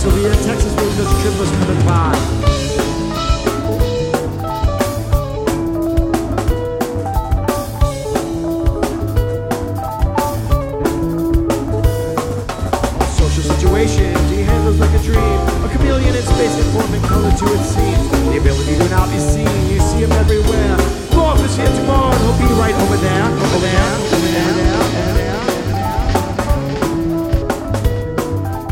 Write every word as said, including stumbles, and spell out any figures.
Sylvia, Texas moon does triplets for the vibe. Situation, he handles like a dream. A chameleon in space, conforming color to its scene.